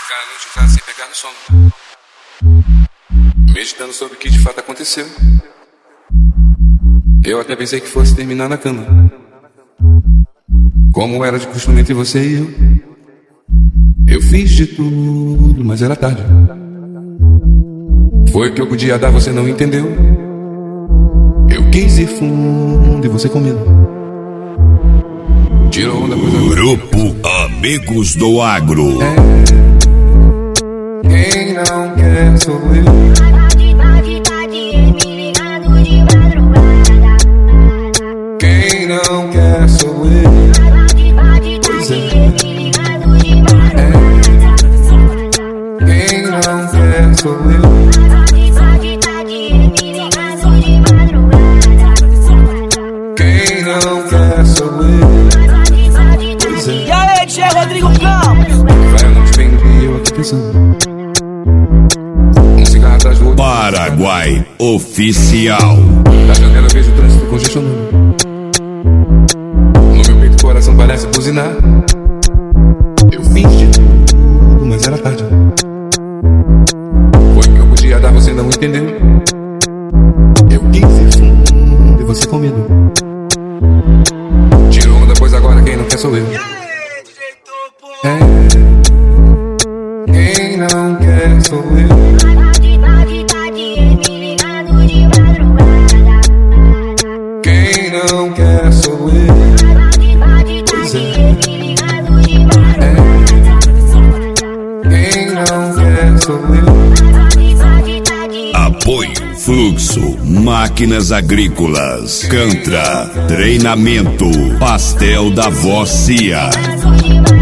Ficar a noite em casa sem pegar no sono, meditando sobre o que de fato aconteceu. Eu até pensei que fosse terminar na cama, como era de costume entre você e eu. Eu fiz de tudo, mas era tarde. Foi o que eu podia dar, você não entendeu. Eu quis ir fundo e você com medo. Tirou onda, coisa. Grupo Amigos do Agro. Quem não quer sou eu. Quem não quer sou eu. Pois é. Quem não quer sou eu. Quem não quer sou eu. Pois é. E aí, Tchê Rodrigo Campos? Vai a noite bem e eu aqui pensando. Um cigarro atrás do outro. Paraguai Oficial. Da janela eu vejo o trânsito congestionando. No meu peito o coração parece buzinar. Eu fiz de tudo, mas era tarde. Foi o que eu podia dar, você não entendeu. Eu quis ir fundo e você com medo. Tirou onda, pois agora quem não quer sou eu. Quem não quer sou eu. Quem não quer sou eu. Pois é. Quem não quer sou eu. Apoio Fluxo, Máquinas Agrícolas, Cantra, Treinamento, Pastel da Vó Cia.